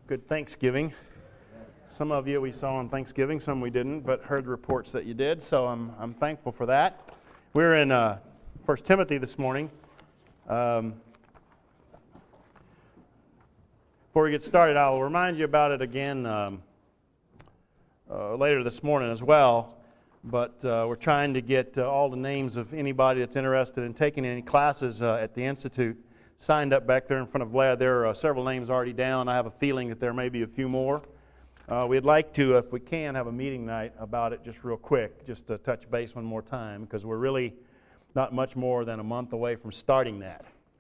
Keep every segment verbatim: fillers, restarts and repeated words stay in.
good Thanksgiving. Some of you we saw on Thanksgiving, some we didn't, but heard reports that you did, so I'm I'm thankful for that. We're in uh, First Timothy this morning. Um, before we get started, I'll remind you about it again um, uh, later this morning as well, but uh, we're trying to get uh, all the names of anybody that's interested in taking any classes uh, at the Institute signed up back there in front of Vlad. There are uh, several names already down. I have a feeling that there may be a few more. Uh, we'd like to, if we can, have a meeting night about it just real quick, just to touch base one more time, because we're really not much more than a month away from starting that.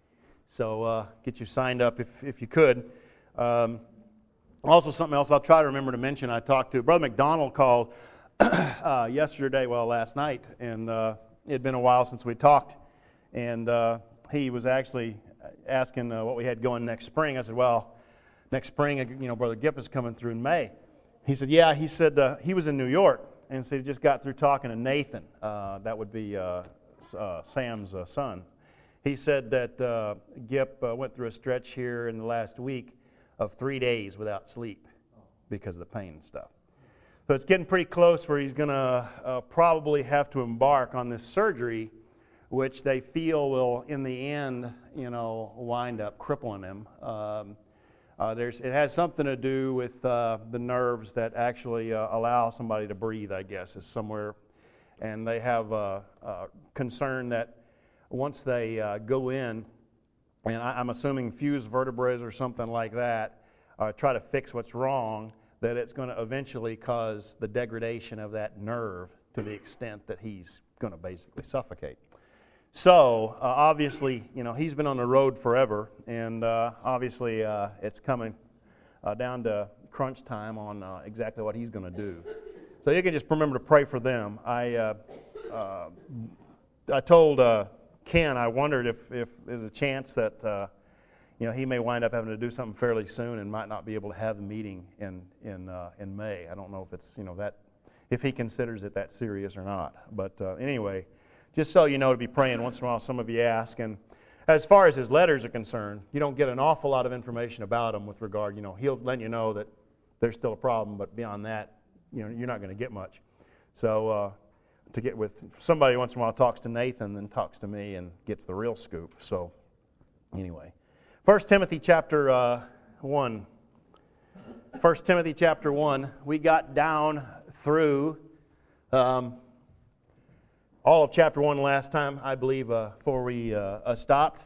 So uh, get you signed up if, if you could. Um, also, something else I'll try to remember to mention, I talked to Brother McDonald called uh, yesterday, well, last night, and uh, it had been a while since we talked, and uh, he was actually asking uh, what we had going next spring. I said, well, next spring, you know, Brother Gipp is coming through in May. He said, yeah, he said uh, he was in New York, and so he just got through talking to Nathan. Uh, that would be uh, uh, Sam's uh, son. He said that uh, Gipp uh, went through a stretch here in the last week of three days without sleep because of the pain and stuff. So it's getting pretty close where he's going to uh, probably have to embark on this surgery, which they feel will, in the end, you know, wind up crippling him. Um, uh, there's, it has something to do with uh, the nerves that actually uh, allow somebody to breathe, I guess, is somewhere. And they have a, a concern that once they uh, go in, and I, I'm assuming fuse vertebrae or something like that, uh, try to fix what's wrong, that it's going to eventually cause the degradation of that nerve to the extent that he's going to basically suffocate. So, uh, obviously, you know, he's been on the road forever, and uh, obviously uh, it's coming uh, down to crunch time on uh, exactly what he's going to do. So you can just remember to pray for them. I uh, uh, I told uh, Ken, I wondered if, if there's a chance that, uh, you know, he may wind up having to do something fairly soon and might not be able to have the meeting in, in, uh, in May. I don't know if it's, you know, that, if he considers it that serious or not. But uh, anyway, just so you know, to be praying once in a while, some of you ask. And as far as his letters are concerned, you don't get an awful lot of information about him with regard, you know, he'll let you know that there's still a problem, but beyond that, you know, you're not going to get much. So uh, to get with somebody once in a while talks to Nathan, then talks to me and gets the real scoop. So anyway, First Timothy chapter uh, one. First Timothy chapter one, we got down through Um, all of chapter one last time, I believe, uh, before we uh, uh, stopped.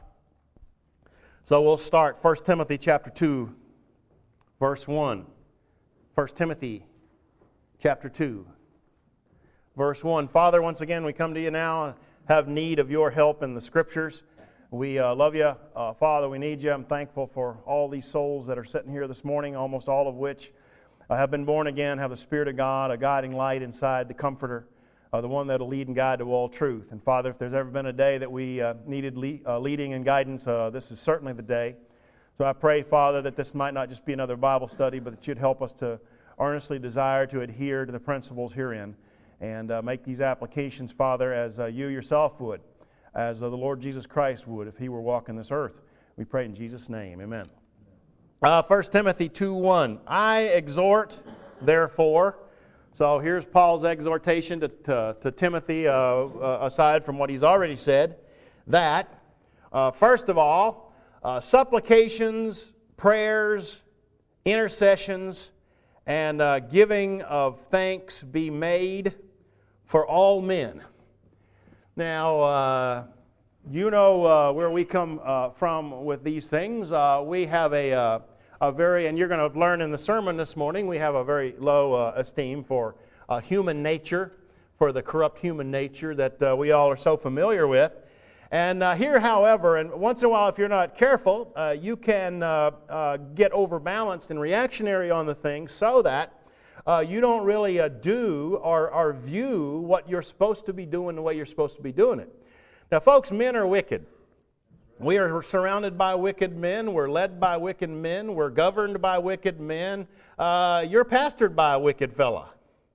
So we'll start First Timothy chapter two, verse one. First Timothy chapter two, verse one. Father, once again, we come to you now and have need of your help in the Scriptures. We uh, love you. Uh, Father, we need you. I'm thankful for all these souls that are sitting here this morning, almost all of which uh, have been born again, have the Spirit of God, a guiding light inside, the Comforter, Uh, the one that will lead and guide to all truth. And Father, if there's ever been a day that we uh, needed le- uh, leading and guidance, uh, this is certainly the day. So I pray, Father, that this might not just be another Bible study, but that you'd help us to earnestly desire to adhere to the principles herein and uh, make these applications, Father, as uh, you yourself would, as uh, the Lord Jesus Christ would if he were walking this earth. We pray in Jesus' name. Amen. Uh, First Timothy two one. I exhort, therefore. So here's Paul's exhortation to, to, to Timothy, uh, uh, aside from what he's already said, that, uh, first of all, uh, supplications, prayers, intercessions, and uh, giving of thanks be made for all men. Now, uh, you know uh, where we come uh, from with these things. Uh, we have a... Uh, A very, and you're going to learn in the sermon this morning, we have a very low uh, esteem for uh, human nature, for the corrupt human nature that uh, we all are so familiar with. And uh, here, however, and once in a while, if you're not careful, uh, you can uh, uh, get overbalanced and reactionary on the thing so that uh, you don't really uh, do or, or view what you're supposed to be doing the way you're supposed to be doing it. Now, folks, men are wicked. We are surrounded by wicked men. We're led by wicked men. We're governed by wicked men. Uh, you're pastored by a wicked fella.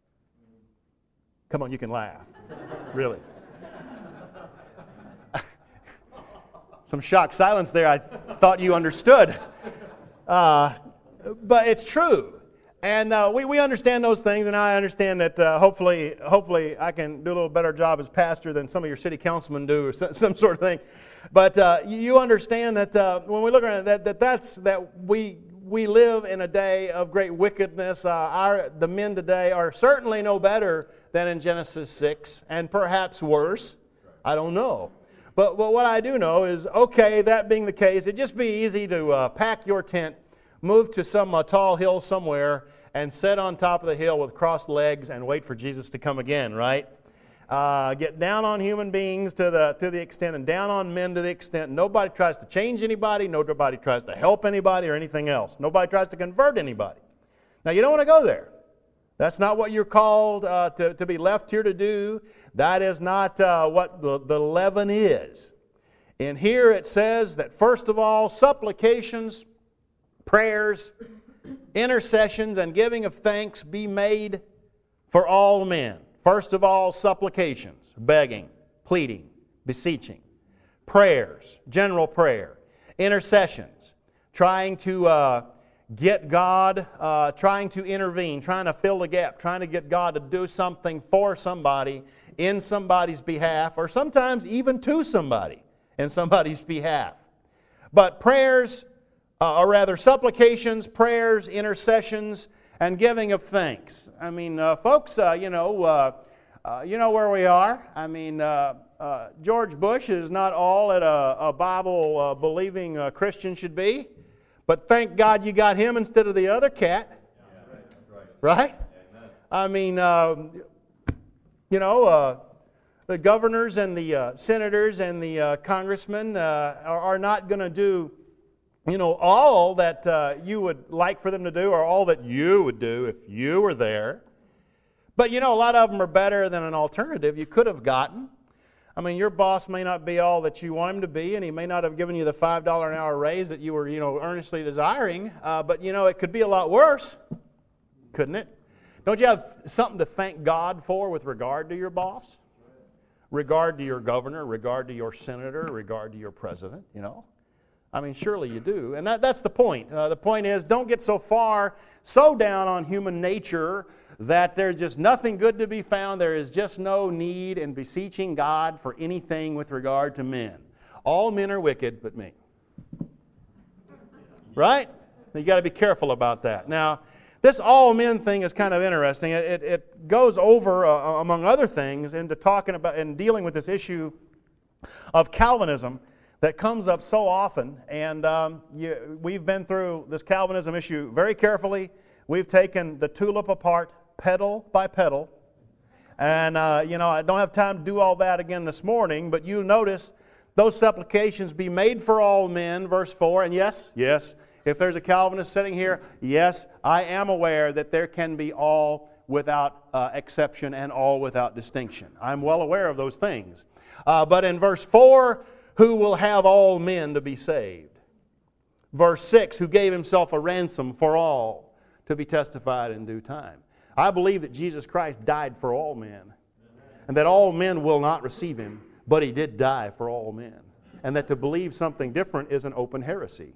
Come on, you can laugh. Really. Some shocked silence there. I thought you understood. Uh, but it's true. And uh, we, we understand those things, and I understand that uh, hopefully hopefully I can do a little better job as pastor than some of your city councilmen do, or some, some sort of thing. But uh, you understand that uh, when we look at it, that, that that's that we we live in a day of great wickedness. Uh, our the men today are certainly no better than in Genesis six, and perhaps worse. I don't know. But, but what I do know is, okay, that being the case, it'd just be easy to uh, pack your tent, move to some uh, tall hill somewhere, and sit on top of the hill with crossed legs and wait for Jesus to come again, right? Uh, get down on human beings to the to the extent, and down on men to the extent nobody tries to change anybody, nobody tries to help anybody or anything else. Nobody tries to convert anybody. Now, you don't want to go there. That's not what you're called uh, to, to be left here to do. That is not uh, what the, the leaven is. And here it says that first of all, supplications, prayers, intercessions, and giving of thanks be made for all men. First of all, supplications, begging, pleading, beseeching, prayers, general prayer, intercessions, trying to uh, get God, uh, trying to intervene, trying to fill the gap, trying to get God to do something for somebody in somebody's behalf, or sometimes even to somebody in somebody's behalf. But prayers, uh, or rather supplications, prayers, intercessions, and giving of thanks. I mean, uh, folks, uh, you know, uh, uh, you know where we are. I mean, uh, uh, George Bush is not all that a, a Bible-believing uh, Christian should be, but thank God you got him instead of the other cat, right? I mean, uh, you know, uh, the governors and the uh, senators and the uh, congressmen uh, are, are not going to do, you know, all that uh, you would like for them to do, or all that you would do if you were there. But, you know, a lot of them are better than an alternative you could have gotten. I mean, your boss may not be all that you want him to be, and he may not have given you the five dollars an hour raise that you were, you know, earnestly desiring. Uh, but, you know, it could be a lot worse, couldn't it? Don't you have something to thank God for with regard to your boss? Regard to your governor, regard to your senator, regard to your president, you know? I mean, surely you do. And that, that's the point. Uh, the point is, don't get so far, so down on human nature that there's just nothing good to be found. There is just no need in beseeching God for anything with regard to men. All men are wicked but me. Right? You got to be careful about that. Now, this all men thing is kind of interesting. It, it, it goes over, uh, among other things, into talking about and dealing with this issue of Calvinism that comes up so often. And um, you, we've been through this Calvinism issue very carefully. We've taken the tulip apart petal by petal. And, uh, you know, I don't have time to do all that again this morning, but you'll notice those supplications be made for all men, verse four. And yes, yes, if there's a Calvinist sitting here, yes, I am aware that there can be all without uh, exception and all without distinction. I'm well aware of those things. Uh, but in verse four, who will have all men to be saved? Verse six, who gave himself a ransom for all to be testified in due time. I believe that Jesus Christ died for all men, and that all men will not receive him, but he did die for all men. And that to believe something different is an open heresy.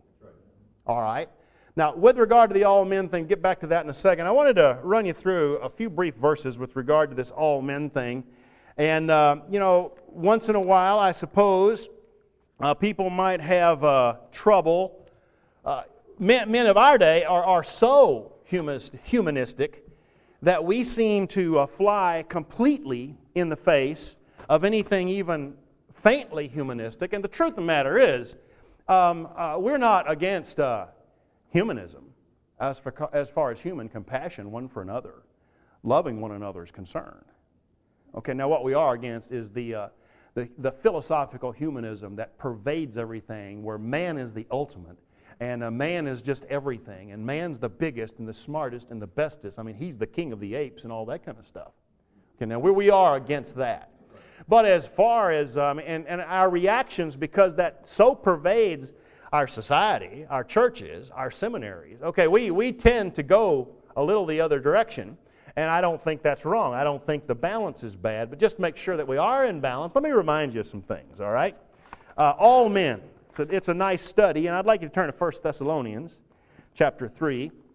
All right. Now, with regard to the all men thing, get back to that in a second. I wanted to run you through a few brief verses with regard to this all men thing. And, uh, you know, once in a while, I suppose, uh, people might have uh, trouble. Uh, men, men of our day are, are so humanist, humanistic that we seem to uh, fly completely in the face of anything even faintly humanistic. And the truth of the matter is, um, uh, we're not against uh, humanism as, for, as far as human compassion one for another, loving one another is concerned. Okay, now what we are against is the, uh, the, the philosophical humanism that pervades everything, where man is the ultimate, and a man is just everything, and man's the biggest and the smartest and the bestest. I mean, he's the king of the apes and all that kind of stuff. Okay, now we, we are against that. But as far as, um, and, and our reactions, because that so pervades our society, our churches, our seminaries, okay, we, we tend to go a little the other direction, and I don't think that's wrong. I don't think the balance is bad, but just make sure that we are in balance. Let me remind you of some things, all right? Uh, all men. So it's a nice study, and I'd like you to turn to First Thessalonians chapter three.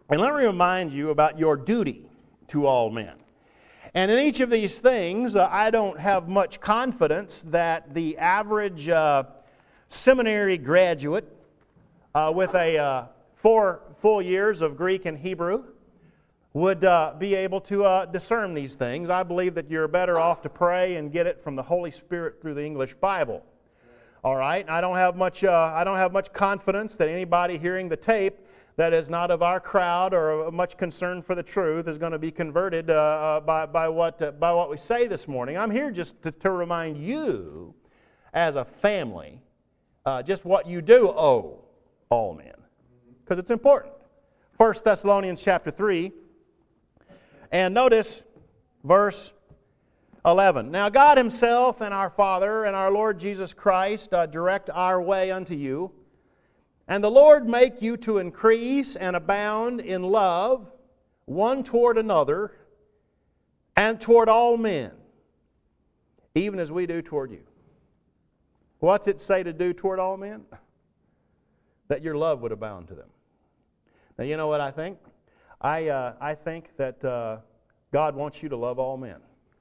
And let me remind you about your duty to all men. And in each of these things, uh, I don't have much confidence that the average uh, seminary graduate uh, with a uh, four full years of Greek and Hebrew would uh, be able to uh, discern these things. I believe that you're better off to pray and get it from the Holy Spirit through the English Bible. All right, I don't have much. Uh, I don't have much confidence that anybody hearing the tape that is not of our crowd or much concern for the truth is going to be converted uh, uh, by by what uh, by what we say this morning. I'm here just to, to remind you, as a family, uh, just what you do owe all men, because it's important. First Thessalonians chapter three, and notice verse eleven. Now God Himself and our Father and our Lord Jesus Christ uh, direct our way unto you, and the Lord make you to increase and abound in love one toward another and toward all men, even as we do toward you. What's it say to do toward all men? That your love would abound to them. Now, you know what I think? I, uh, I think that uh, God wants you to love all men.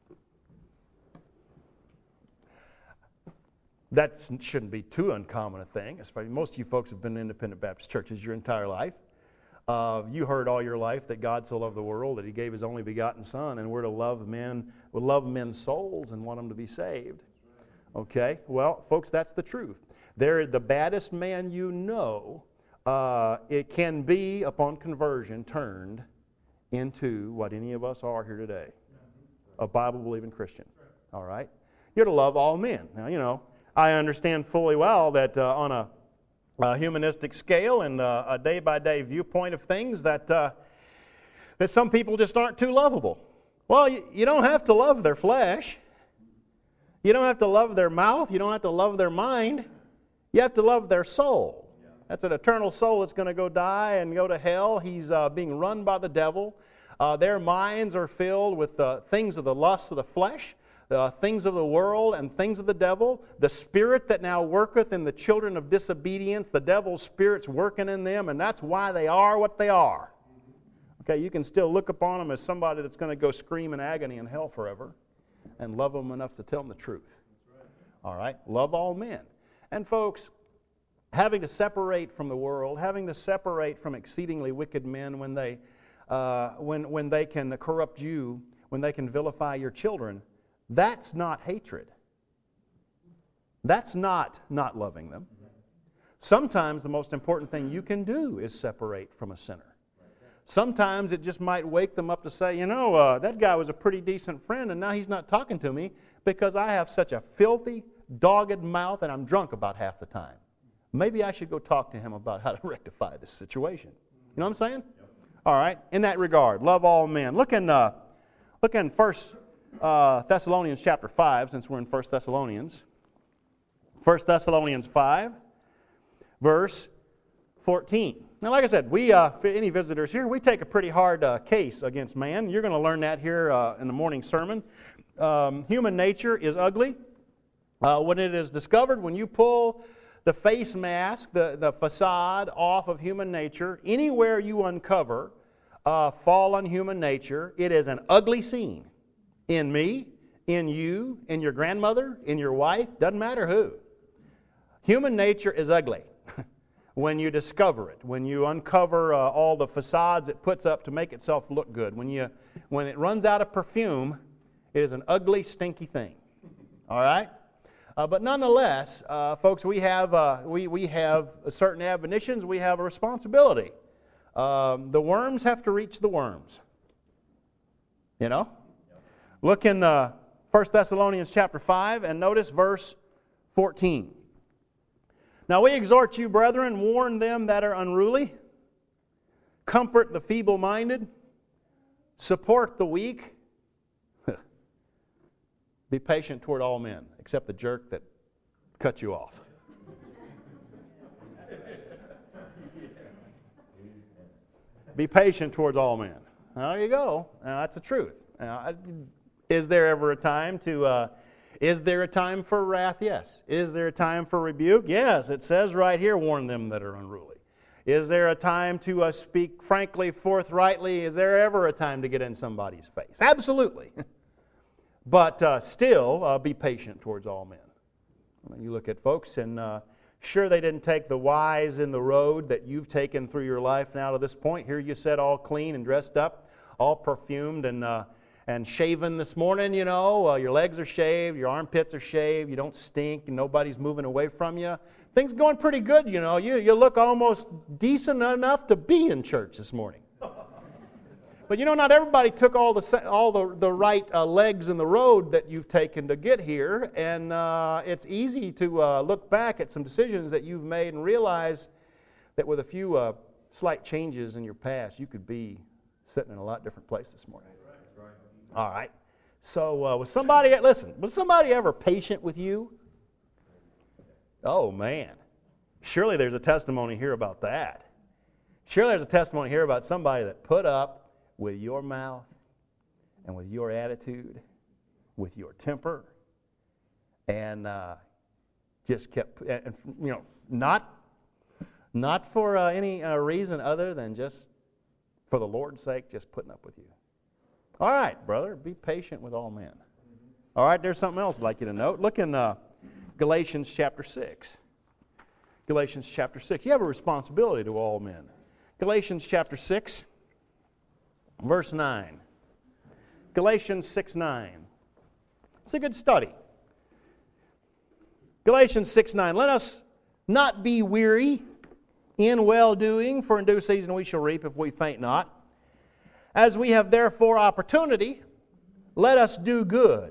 That shouldn't be too uncommon a thing. Especially most of you folks have been in independent Baptist churches your entire life. Uh, you heard all your life that God so loved the world that He gave His only begotten Son, and we're to love men, we love men's souls and want them to be saved. Okay? Well, folks, that's the truth. They're the baddest man you know. Uh, it can be, upon conversion, turned into what any of us are here today, a Bible-believing Christian. All right? You're to love all men. Now, you know, I understand fully well that uh, on a, a humanistic scale and uh, a day-by-day viewpoint of things that, uh, that some people just aren't too lovable. Well, you, you don't have to love their flesh. You don't have to love their mouth. You don't have to love their mind. You have to love their soul. That's an eternal soul that's going to go die and go to hell. He's uh, being run by the devil. Uh, their minds are filled with uh, things of the lust of the flesh, the things of the world and things of the devil. The spirit that now worketh in the children of disobedience, the devil's spirit's working in them, and that's why they are what they are. Okay, you can still look upon them as somebody that's going to go scream in agony in hell forever and love them enough to tell them the truth. All right? Love all men. And folks, having to separate from the world, having to separate from exceedingly wicked men when they, uh, when, when they can corrupt you, when they can vilify your children, that's not hatred. That's not not loving them. Sometimes the most important thing you can do is separate from a sinner. Sometimes it just might wake them up to say, you know, uh, that guy was a pretty decent friend and now he's not talking to me because I have such a filthy, dogged mouth and I'm drunk about half the time. Maybe I should go talk to him about how to rectify this situation. You know what I'm saying? Yep. All right. In that regard, love all men. Look in, uh, look in First uh, Thessalonians chapter five, since we're in First Thessalonians. First Thessalonians five, verse fourteen. Now, like I said, we, uh, for any visitors here, we take a pretty hard uh, case against man. You're going to learn that here uh, in the morning sermon. Um, human nature is ugly. Uh, when it is discovered, when you pull the face mask, the, the facade off of human nature, anywhere you uncover uh, fallen human nature, it is an ugly scene. In me, in you, in your grandmother, in your wife, doesn't matter who. Human nature is ugly when you discover it, when you uncover uh, all the facades it puts up to make itself look good. When, you, when it runs out of perfume, it is an ugly, stinky thing. All right? Uh, but nonetheless, uh, folks, we have, uh, we, we have certain admonitions. We have a responsibility. Um, the worms have to reach the worms. You know? Look in uh, First Thessalonians chapter five and notice verse fourteen. Now we exhort you, brethren, warn them that are unruly, comfort the feeble-minded, support the weak, be patient toward all men, except the jerk that cut you off. Be patient towards all men. Now, there you go. Now, that's the truth. Now, is there ever a time to, uh, is there a time for wrath? Yes. Is there a time for rebuke? Yes. It says right here, warn them that are unruly. Is there a time to uh, speak frankly, forthrightly? Is there ever a time to get in somebody's face? Absolutely. But uh, still, uh, be patient towards all men. I mean, you look at folks, and uh, sure, they didn't take the wise in the road that you've taken through your life now to this point. Here you sit all clean and dressed up, all perfumed and uh, and shaven this morning, you know. Uh, your legs are shaved, your armpits are shaved, you don't stink, and nobody's moving away from you. Things going pretty good, you know. You, you look almost decent enough to be in church this morning. But you know, not everybody took all the all the, the right uh, legs in the road that you've taken to get here, and uh, it's easy to uh, look back at some decisions that you've made and realize that with a few uh, slight changes in your past, you could be sitting in a lot different place this morning. All right. So uh, was somebody, listen, was somebody ever patient with you? Oh, man. Surely there's a testimony here about that. Surely there's a testimony here about somebody that put up with your mouth and with your attitude, with your temper, and uh, just kept, and, you know, not, not for uh, any uh, reason other than just for the Lord's sake, just putting up with you. All right, brother, be patient with all men. All right, there's something else I'd like you to note. Look in uh, Galatians chapter six. Galatians chapter six. You have a responsibility to all men. Galatians chapter six. Verse nine. Galatians six nine. It's a good study. Galatians six nine. Let us not be weary in well-doing, for in due season we shall reap if we faint not. As we have therefore opportunity, let us do good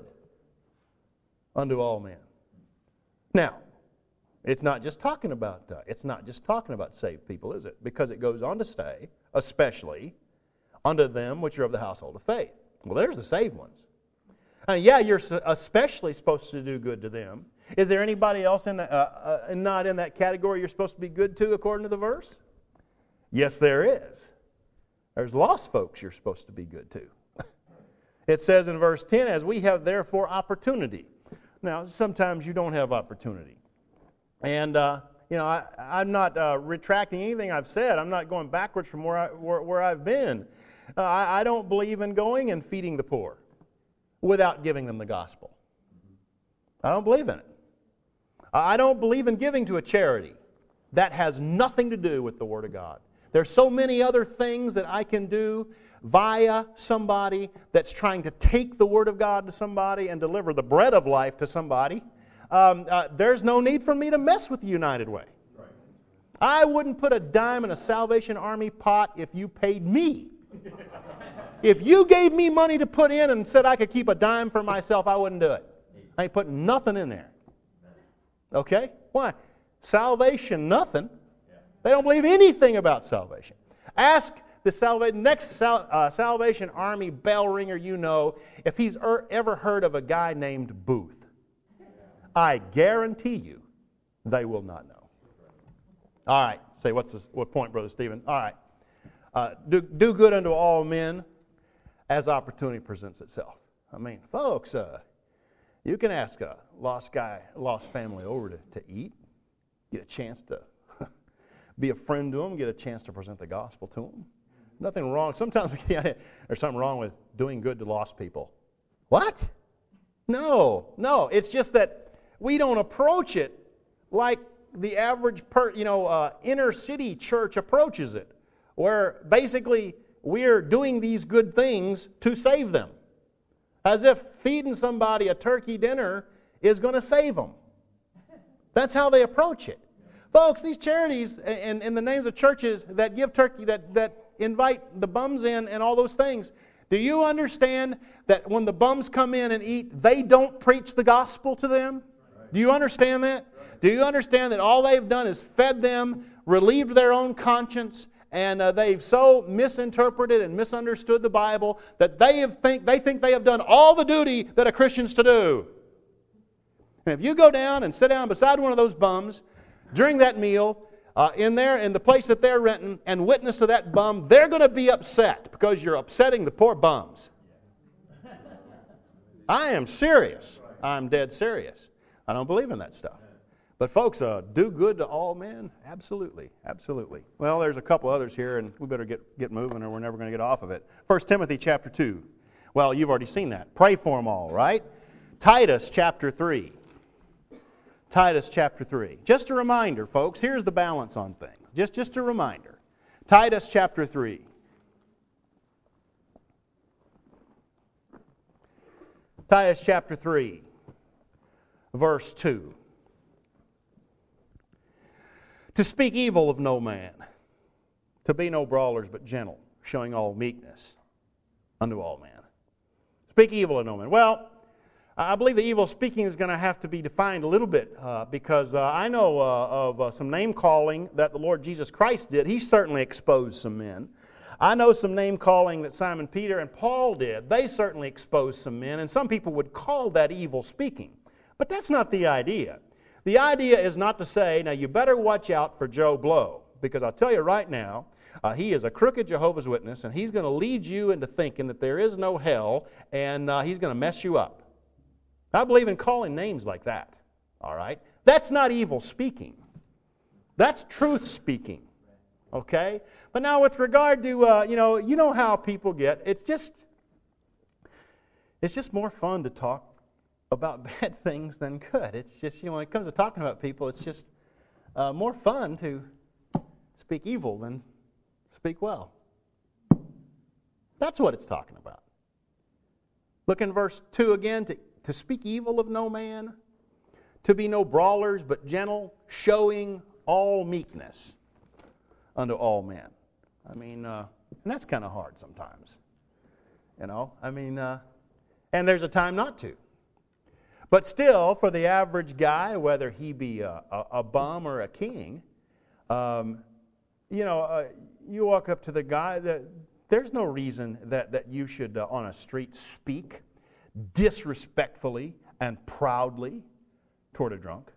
unto all men. Now, it's not just talking about uh, it's not just talking about saved people, is it? Because it goes on to say, especially unto them which are of the household of faith. Well, there's the saved ones. Uh, yeah, you're especially supposed to do good to them. Is there anybody else in the, uh, uh, not in that category you're supposed to be good to according to the verse? Yes, there is. There's lost folks you're supposed to be good to. It says in verse ten, as we have therefore opportunity. Now, sometimes you don't have opportunity. And, uh, you know, I, I'm not uh, retracting anything I've said. I'm not going backwards from where, I, where, where I've been. Uh, I, I don't believe in going and feeding the poor without giving them the gospel. I don't believe in it. I don't believe in giving to a charity. That has nothing to do with the Word of God. There's so many other things that I can do via somebody that's trying to take the Word of God to somebody and deliver the bread of life to somebody. Um, uh, there's no need for me to mess with the United Way. Right. I wouldn't put a dime in a Salvation Army pot if you paid me. If you gave me money to put in and said I could keep a dime for myself, I wouldn't do it. I ain't putting nothing in there. Okay? Why? Salvation, nothing. They don't believe anything about salvation. Ask the salva- next sal- uh, Salvation Army bell ringer you know if he's er- ever heard of a guy named Booth. I guarantee you they will not know. All right. Say, what's this, what point, Brother Stevens? All right. Uh, do, do good unto all men as opportunity presents itself. I mean, folks, uh, you can ask a lost guy, a lost family over to, to eat, get a chance to be a friend to them, get a chance to present the gospel to them. Nothing wrong. Sometimes we get, there's something wrong with doing good to lost people. What? No, no. It's just that we don't approach it like the average per, you know, uh, inner city church approaches it, where basically we're doing these good things to save them. As if feeding somebody a turkey dinner is going to save them. That's how they approach it. Folks, these charities and in the names of churches that give turkey, that, that invite the bums in and all those things, do you understand that when the bums come in and eat, they don't preach the gospel to them? Do you understand that? Do you understand that all they've done is fed them, relieved their own conscience, and uh, they've so misinterpreted and misunderstood the Bible that they have think they think they have done all the duty that a Christian's to do. And if you go down and sit down beside one of those bums during that meal, uh, in there, in the place that they're renting, and witness to that bum, they're going to be upset because you're upsetting the poor bums. I am serious. I'm dead serious. I don't believe in that stuff. But folks, uh, do good to all men? Absolutely, absolutely. Well, there's a couple others here, and we better get, get moving or we're never going to get off of it. First Timothy chapter two. Well, you've already seen that. Pray for them all, right? Titus chapter three. Titus chapter three. Just a reminder, folks, here's the balance on things. Just, just a reminder. Titus chapter three. Titus chapter three, verse two. To speak evil of no man, to be no brawlers but gentle, showing all meekness unto all men. Speak evil of no man. Well, I believe the evil speaking is going to have to be defined a little bit uh, because uh, I know uh, of uh, some name calling that the Lord Jesus Christ did. He certainly exposed some men. I know some name calling that Simon Peter and Paul did. They certainly exposed some men, and some people would call that evil speaking. But that's not the idea. The idea is not to say, now you better watch out for Joe Blow, because I'll tell you right now, uh, he is a crooked Jehovah's Witness, and he's going to lead you into thinking that there is no hell, and uh, he's going to mess you up. I believe in calling names like that, all right? That's not evil speaking. That's truth speaking, okay? But now with regard to, uh, you know, you know how people get, it's just, it's just more fun to talk about bad things than good. It's just, you know, when it comes to talking about people, it's just uh, more fun to speak evil than speak well. That's what it's talking about. Look in verse two again. To, to speak evil of no man, to be no brawlers, but gentle, showing all meekness unto all men. I mean, uh, and that's kind of hard sometimes. You know, I mean, uh, and there's a time not to. But still, for the average guy, whether he be a, a, a bum or a king, um, you know, uh, you walk up to the guy, that there's no reason that, that you should, uh, on a street, speak disrespectfully and proudly toward a drunk.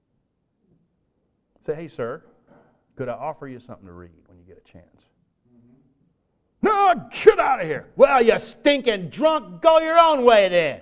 Say, hey, sir, could I offer you something to read when you get a chance? Mm-hmm. No, get out of here. Well, you stinking drunk, go your own way then.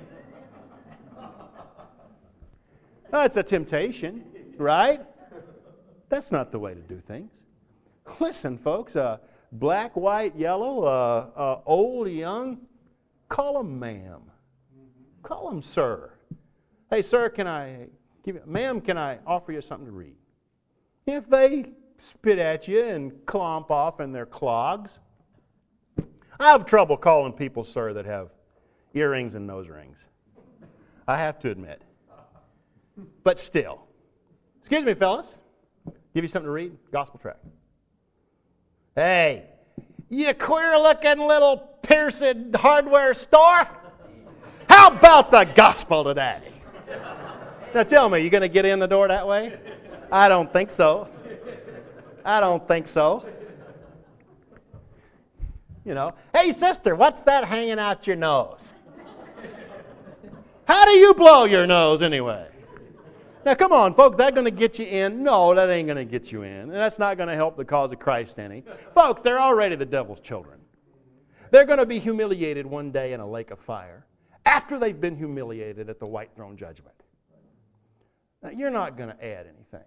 That's a temptation, right? That's not the way to do things. Listen, folks, uh, black, white, yellow, uh, uh, old, young, call them ma'am. Call them sir. Hey, sir, can I give you, ma'am, can I offer you something to read? If they spit at you and clomp off in their clogs, I have trouble calling people sir that have earrings and nose rings. I have to admit. But still. Excuse me, fellas. Give you something to read? Gospel tract. Hey, you queer-looking little Pearson hardware store? How about the gospel today? Now tell me, you going to get in the door that way? I don't think so. I don't think so. You know, hey, sister, what's that hanging out your nose? How do you blow your nose anyway? Now, come on, folks, that going to get you in? No, that ain't going to get you in. And that's not going to help the cause of Christ any. Folks, they're already the devil's children. They're going to be humiliated one day in a lake of fire after they've been humiliated at the white throne judgment. Now, you're not going to add anything.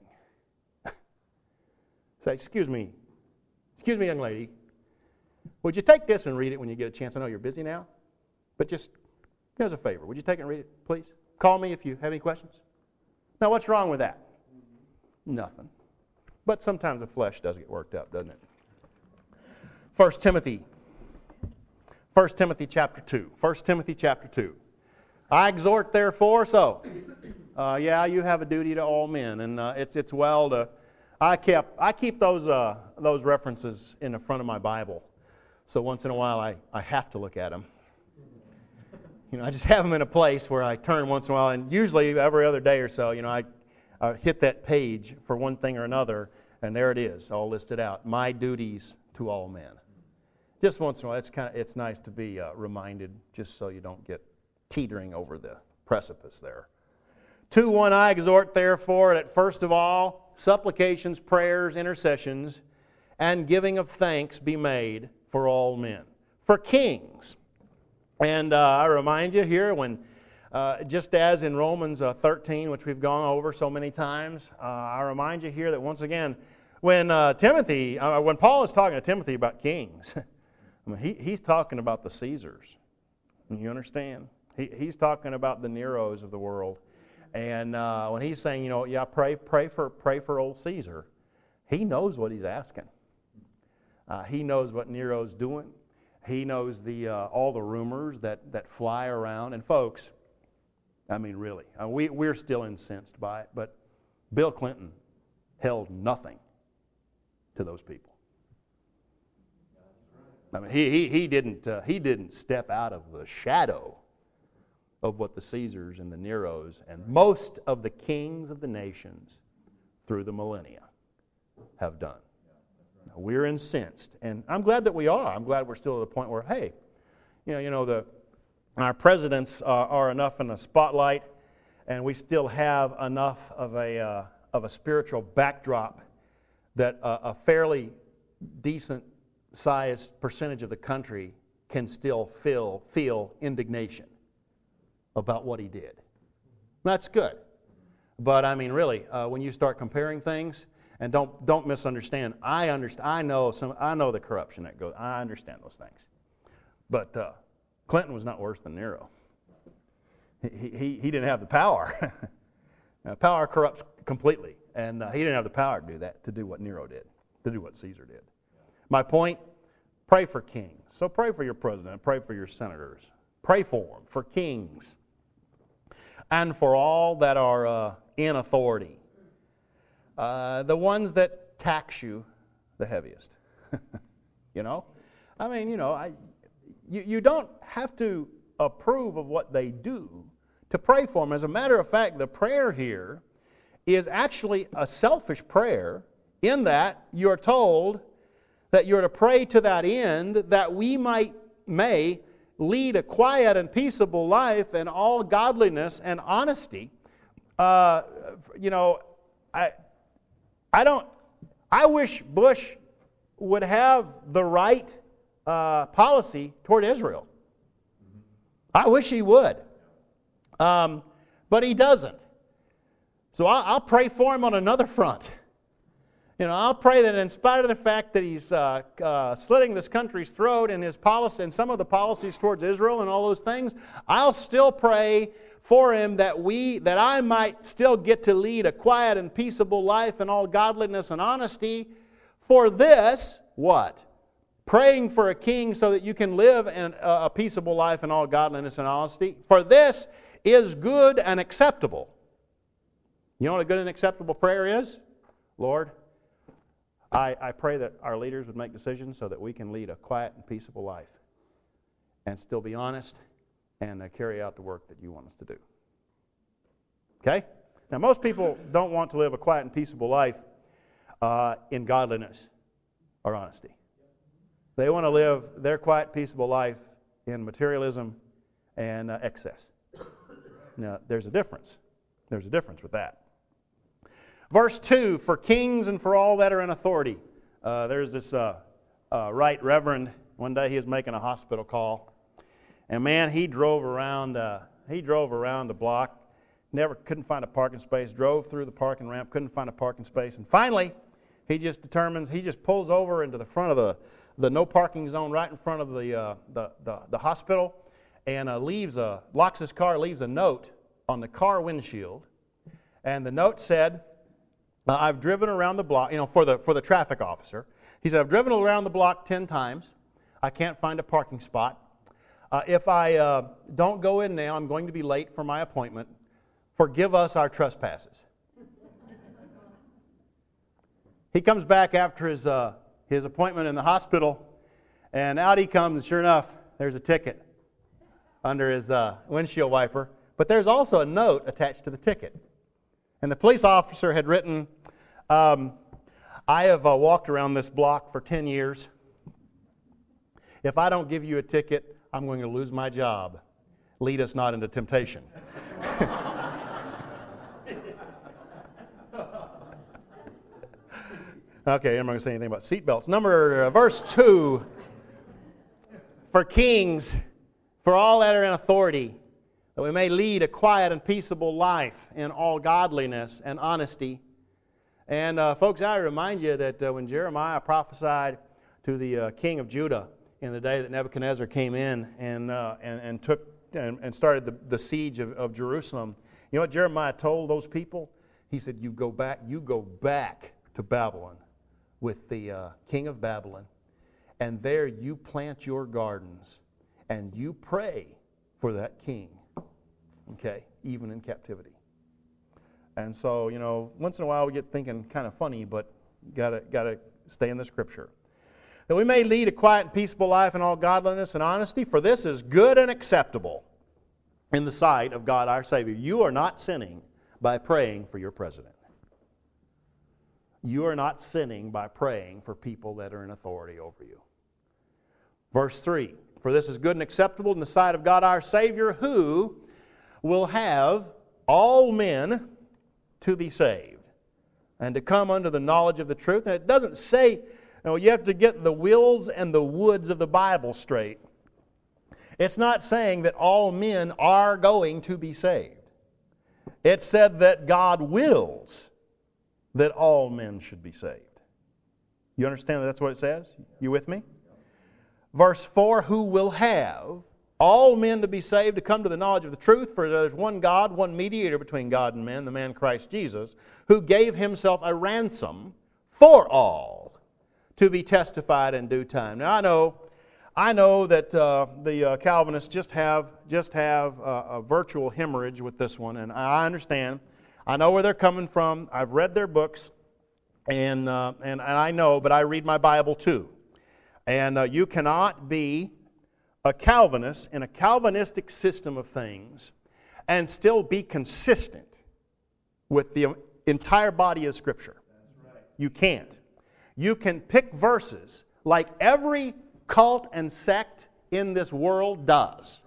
Say, excuse me, excuse me, young lady, would you take this and read it when you get a chance? I know you're busy now, but just, here's a favor. Would you take it and read it, please? Call me if you have any questions. Now, what's wrong with that? Nothing. But sometimes the flesh does get worked up, doesn't it? First Timothy. First Timothy chapter two. First Timothy chapter two. I exhort, therefore, so. Uh, yeah, you have a duty to all men, and uh, it's it's well to. I kept I keep those uh, those references in the front of my Bible, so once in a while I, I have to look at them. You know, I just have them in a place where I turn once in a while, and usually every other day or so, you know, I, I hit that page for one thing or another, and there it is, all listed out. My duties to all men. Just once in a while, it's kind of it's nice to be uh, reminded, just so you don't get teetering over the precipice there. two one, I exhort, therefore, that first of all, supplications, prayers, intercessions, and giving of thanks be made for all men, for kings. And uh, I remind you here, when Uh, just as in Romans uh, thirteen, which we've gone over so many times, uh, I remind you here that once again, when uh, Timothy, uh, when Paul is talking to Timothy about kings, I mean, he, he's talking about the Caesars. You understand? He, he's talking about the Neros of the world. And uh, when he's saying, you know, yeah, pray, pray for, pray for old Caesar, he knows what he's asking. Uh, he knows what Nero's doing. He knows the uh, all the rumors that, that fly around. And folks, I mean, really, uh, we, we're still incensed by it, but Bill Clinton held nothing to those people. I mean, he, he, he, didn't, uh, he didn't step out of the shadow of what the Caesars and the Neros and most of the kings of the nations through the millennia have done. Now, we're incensed, and I'm glad that we are. I'm glad we're still at the point where, hey, you know, you know the our presidents are, are enough in the spotlight, and we still have enough of a uh, of a spiritual backdrop that uh, a fairly decent sized percentage of the country can still feel feel indignation about what he did. That's good. But I mean, really, uh, when you start comparing things, and don't don't misunderstand, I understand. I know some. I know the corruption that goes. I understand those things. But uh, Clinton was not worse than Nero. He he, he didn't have the power. Now, power corrupts completely, and uh, he didn't have the power to do that. To do what Nero did. To do what Caesar did. My point: pray for kings. So pray for your president. Pray for your senators. Pray for them. For kings. And for all that are uh, in authority. Uh, the ones that tax you the heaviest. You know? I mean, you know, I, you, you don't have to approve of what they do to pray for them. As a matter of fact, the prayer here is actually a selfish prayer in that you're told that you're to pray to that end that we might, may, lead a quiet and peaceable life in all godliness and honesty. Uh, you know, I, I don't. I wish Bush would have the right uh, policy toward Israel. I wish he would, um, but he doesn't. So I'll, I'll pray for him on another front. You know, I'll pray that in spite of the fact that he's uh, uh, slitting this country's throat in his policy and some of the policies towards Israel and all those things, I'll still pray for him that we, that I might still get to lead a quiet and peaceable life in all godliness and honesty. For this, what? Praying for a king so that you can live in a, a peaceable life in all godliness and honesty. For this is good and acceptable. You know what a good and acceptable prayer is? Lord, I, I pray that our leaders would make decisions so that we can lead a quiet and peaceable life and still be honest and uh, carry out the work that you want us to do. Okay? Now, most people don't want to live a quiet and peaceable life uh, in godliness or honesty. They want to live their quiet, peaceable life in materialism and uh, excess. Now, there's a difference. There's a difference with that. Verse two, for kings and for all that are in authority. Uh, there's this uh, uh, right reverend, one day he was making a hospital call. And man, he drove around, uh, he drove around the block, never, couldn't find a parking space, drove through the parking ramp, couldn't find a parking space. And finally, he just determines, he just pulls over into the front of the, the no parking zone right in front of the, uh, the, the, the hospital and uh, leaves a, locks his car, leaves a note on the car windshield. And the note said, Uh, I've driven around the block, you know, for the for the traffic officer. He said, I've driven around the block ten times. I can't find a parking spot. Uh, if I uh, don't go in now, I'm going to be late for my appointment. Forgive us our trespasses. He comes back after his uh, his appointment in the hospital, and out he comes, and sure enough, there's a ticket under his uh, windshield wiper. But there's also a note attached to the ticket. And the police officer had written, um, I have uh, walked around this block for ten years. If I don't give you a ticket, I'm going to lose my job. Lead us not into temptation. Okay, I'm not going to say anything about seatbelts. Number, uh, verse two. For kings, for all that are in authority, that we may lead a quiet and peaceable life in all godliness and honesty. And uh, folks, I remind you that uh, when Jeremiah prophesied to the uh, king of Judah in the day that Nebuchadnezzar came in and uh, and, and took and, and started the, the siege of, of Jerusalem, you know what Jeremiah told those people? He said, "You go back, you go back to Babylon with the uh, king of Babylon, and there you plant your gardens, and you pray for that king." Okay, even in captivity. And so, you know, once in a while we get thinking kind of funny, but gotta gotta stay in the Scripture. That we may lead a quiet and peaceable life in all godliness and honesty, for this is good and acceptable in the sight of God our Savior. You are not sinning by praying for your president. You are not sinning by praying for people that are in authority over you. Verse three, for this is good and acceptable in the sight of God our Savior, who will have all men to be saved and to come under the knowledge of the truth. And it doesn't say, you know, you have to get the wills and the woulds of the Bible straight. It's not saying that all men are going to be saved. It said that God wills that all men should be saved. You understand that that's what it says? You with me? Verse four, who will have all men to be saved, to come to the knowledge of the truth, for there is one God, one mediator between God and men, the man Christ Jesus, who gave himself a ransom for all, to be testified in due time. Now I know, I know that uh, the uh, Calvinists just have just have uh, a virtual hemorrhage with this one, and I understand. I know where they're coming from. I've read their books, and uh, and, and I know, but I read my Bible too. And uh, you cannot be a Calvinist in a Calvinistic system of things and still be consistent with the entire body of Scripture. That's right. You can't. You can pick verses like every cult and sect in this world does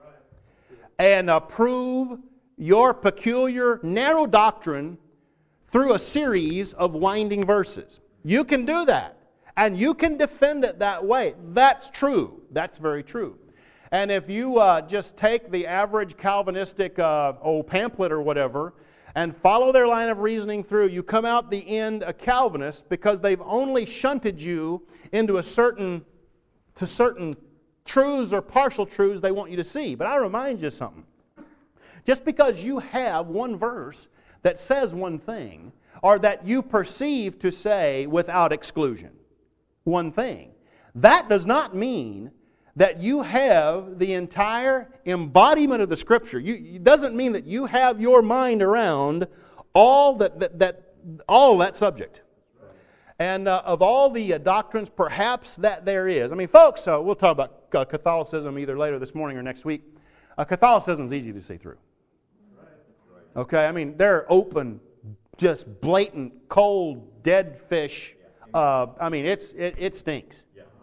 and uh, prove your peculiar, narrow doctrine through a series of winding verses. You can do that, and you can defend it that way. That's true. That's very true. And if you uh, just take the average Calvinistic uh, old pamphlet or whatever and follow their line of reasoning through, you come out the end a Calvinist because they've only shunted you into a certain, to certain truths or partial truths they want you to see. But I remind you of something. Just because you have one verse that says one thing, or that you perceive to say without exclusion one thing, that does not mean that you have the entire embodiment of the Scripture. You, it doesn't mean that you have your mind around all that, that, that all that subject. And uh, of all the uh, doctrines, perhaps that there is. I mean, folks, uh, we'll talk about uh, Catholicism either later this morning or next week. Uh, Catholicism is easy to see through. Okay, I mean, they're open, just blatant, cold, dead fish. Uh, I mean, it's it, it stinks.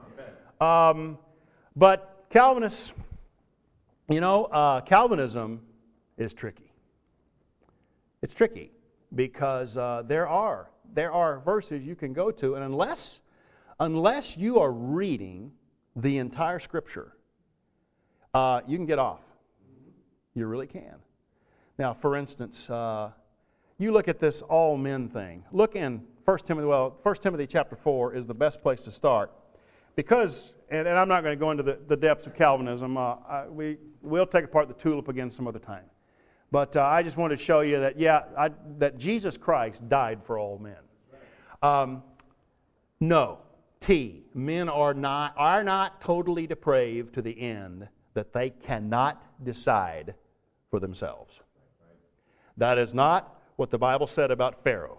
Um, but Calvinists, you know, uh, Calvinism is tricky. It's tricky because uh, there are there are verses you can go to, and unless unless you are reading the entire Scripture, uh, you can get off. You really can. Now, for instance, uh, you look at this all men thing. Look in First Timothy. Well, First Timothy chapter four is the best place to start, because, and, and I'm not going to go into the, the depths of Calvinism. Uh, I, we we'll take apart the tulip again some other time. But uh, I just wanted to show you that yeah, I, that Jesus Christ died for all men. Um, no, T. Men are not are not totally depraved to the end that they cannot decide for themselves. That is not what the Bible said about Pharaoh.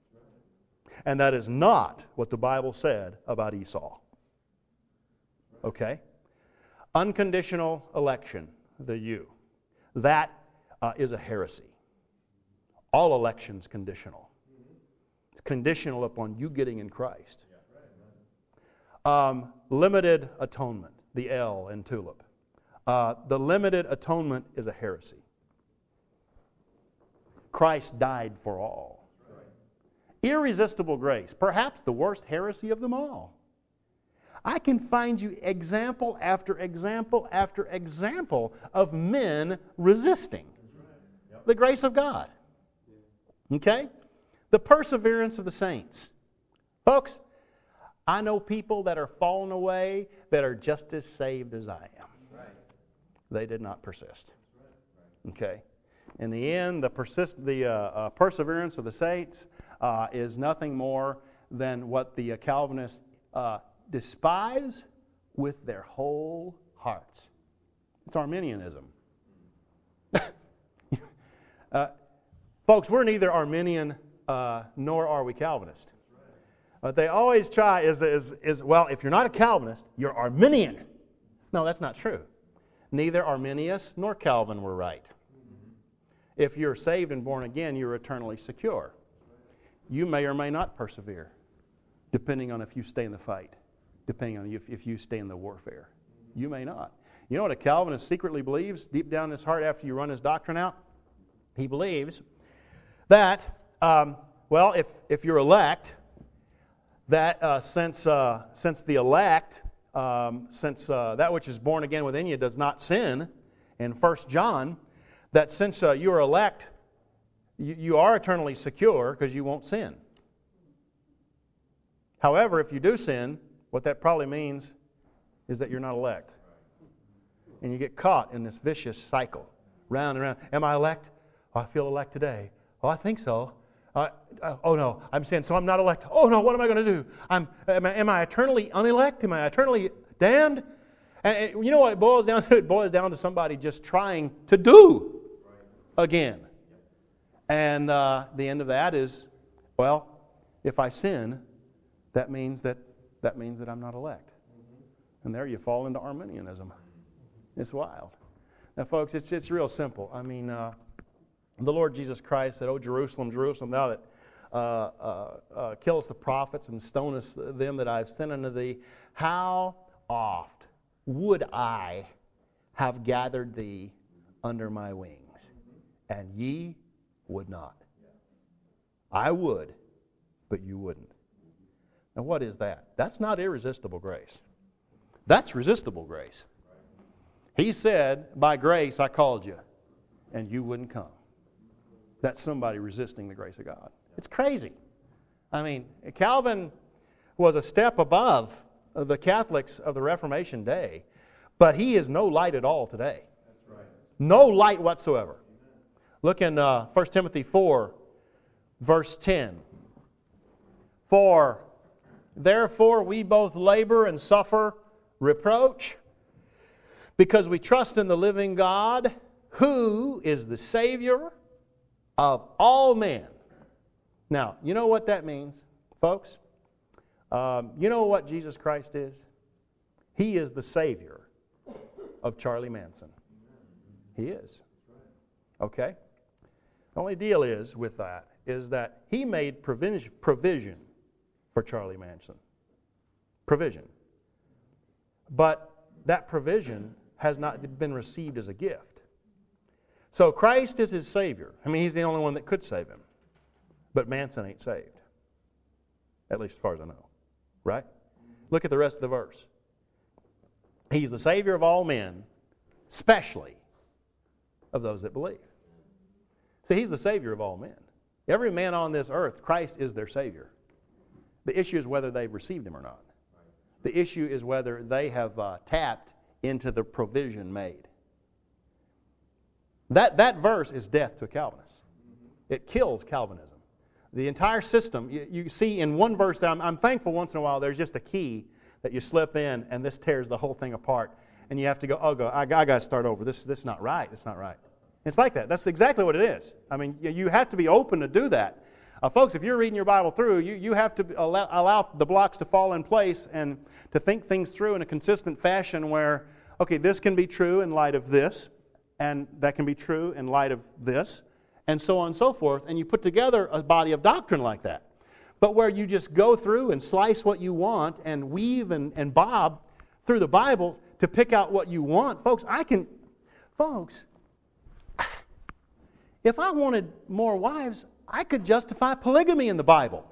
And that is not what the Bible said about Esau. Okay? Unconditional election, the you. That uh, is a heresy. All election's conditional. It's conditional upon you getting in Christ. Um, limited atonement, the L in tulip. Uh, the limited atonement is a heresy. Christ died for all. Irresistible grace, perhaps the worst heresy of them all. I can find you example after example after example of men resisting. the grace of God. Okay? The perseverance of the saints. Folks, I know people that are fallen away that are just as saved as I am. They did not persist. Okay? In the end, the, persist, the uh, uh, perseverance of the saints uh, is nothing more than what the uh, Calvinists uh, despise with their whole hearts. It's Arminianism. uh, folks, we're neither Arminian uh, nor are we Calvinist. What they always try is, is, is, well, if you're not a Calvinist, you're Arminian. No, that's not true. Neither Arminius nor Calvin were right. If you're saved and born again, you're eternally secure. You may or may not persevere, depending on if you stay in the fight, depending on if, if you stay in the warfare. You may not. You know what a Calvinist secretly believes deep down in his heart after you run his doctrine out? He believes that, um, well, if, if you're elect, that uh, since, uh, since the elect, um, since uh, that which is born again within you does not sin, in First John, that since uh, you are elect, you, you are eternally secure because you won't sin. However, if you do sin, what that probably means is that you're not elect. And you get caught in this vicious cycle, round and round. Am I elect? Oh, I feel elect today. Oh, I think so. Uh, uh, oh no, I'm saying, so I'm not elect. Oh no, what am I going to do? I'm, am, I, am I eternally unelect? Am I eternally damned? And, and you know what it boils down to? It boils down to somebody just trying to do again. And uh, the end of that is, well, if I sin, that means that that means that I'm not elect. And there you fall into Arminianism. It's wild. Now, folks, it's it's real simple. I mean, uh, the Lord Jesus Christ said, "Oh, Jerusalem, Jerusalem, thou that uh, uh, uh, killest the prophets and stonest them that I have sent unto thee, how oft would I have gathered thee under my wings, and ye would not." I would, but you wouldn't. Now, what is that? That's not irresistible grace. That's resistible grace. He said, by grace I called you, and you wouldn't come. That's somebody resisting the grace of God. It's crazy. I mean, Calvin was a step above the Catholics of the Reformation day, but he is no light at all today. No light whatsoever. Look in uh, First Timothy four, verse ten. For therefore we both labor and suffer reproach, because we trust in the living God, who is the Savior of all men. Now, you know what that means, folks? Um, you know what Jesus Christ is? He is the Savior of Charlie Manson. He is. Okay? The only deal is with that is that he made provision, provision for Charlie Manson. Provision. But that provision has not been received as a gift. So Christ is his Savior. I mean, he's the only one that could save him. But Manson ain't saved. At least as far as I know. Right? Look at the rest of the verse. He's the Savior of all men, especially of those that believe. See, he's the Savior of all men. Every man on this earth, Christ is their Savior. The issue is whether they've received him or not. The issue is whether they have uh, tapped into the provision made. That, that verse is death to a Calvinist. It kills Calvinism. The entire system, you, you see in one verse, I'm, I'm thankful once in a while there's just a key that you slip in and this tears the whole thing apart. And you have to go, oh, go, I, I got to start over. This, this is not right. It's not right. It's like that. That's exactly what it is. I mean, you have to be open to do that. Uh, folks, if you're reading your Bible through, you, you have to allow, allow the blocks to fall in place and to think things through in a consistent fashion where, okay, this can be true in light of this, and that can be true in light of this, and so on and so forth, and you put together a body of doctrine like that. But where you just go through and slice what you want and weave and, and bob through the Bible to pick out what you want, folks, I can, folks, if I wanted more wives, I could justify polygamy in the Bible.